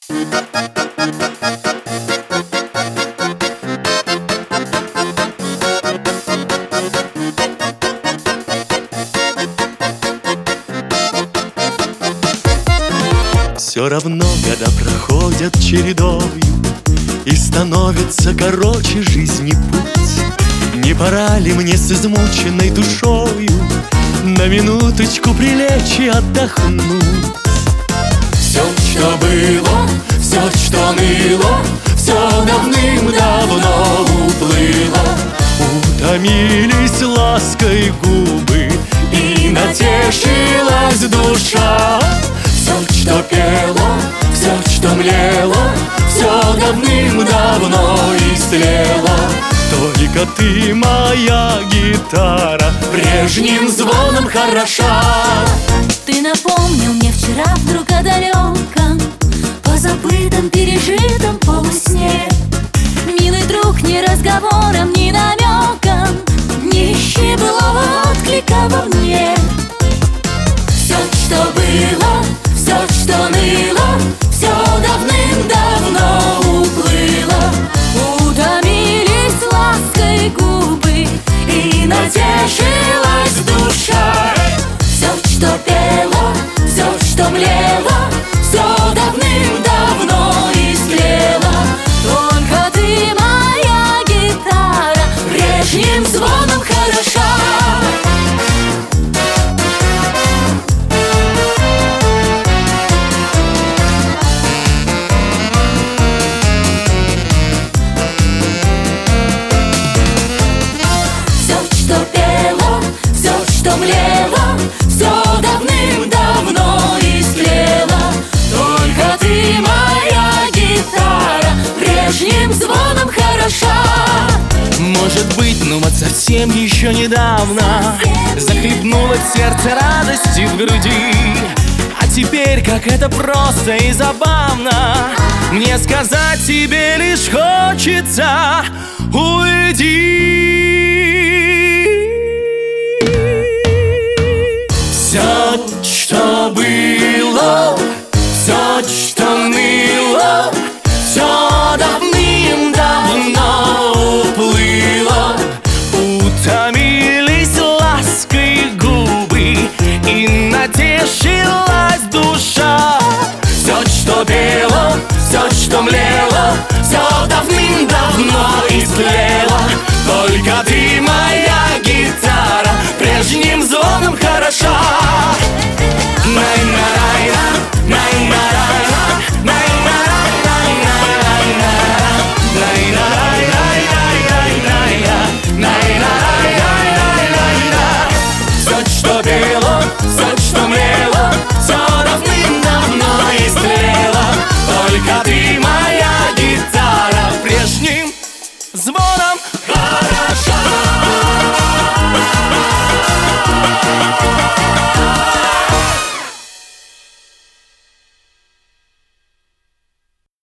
Все равно года проходят чередою, и становится короче жизни путь. Не пора ли мне с измученной душою на минуточку прилечь и отдохнуть? Все, что было, все, что ныло, все давным-давно уплыло. Утомились лаской губы, и натешилась душа. Все, что пело, все, что млело, все давным-давно истлело. только ты, моя гитара, прежним звоном хороша. Ты напомнил мне вчера вдруг о далеком, позабытом, пережитом полусне. Милый друг, ни разговором, ни намеком не ищи былого отклика во мне. Все, что было, все, что ныло, все давным-давно уплыло. Утомились лаской губы, и натешилась душа. Все, что пело, все, что млело, все давным-давно истлело. Только ты, моя гитара, прежним звоном хороша. Млело, все давным-давно истлело. Только ты, моя гитара, прежним звоном хороша. Может быть, ну вот совсем еще недавно захлебнулось сердце радости в груди. А теперь, как это просто и забавно, мне сказать тебе лишь хочется: уйди. Все, что было, все, что ныло, все давным-давно уплыло. Утомились лаской губы, и натешилась душа. Все, что пело, все, что млело, все давным-давно истлело. Только ты,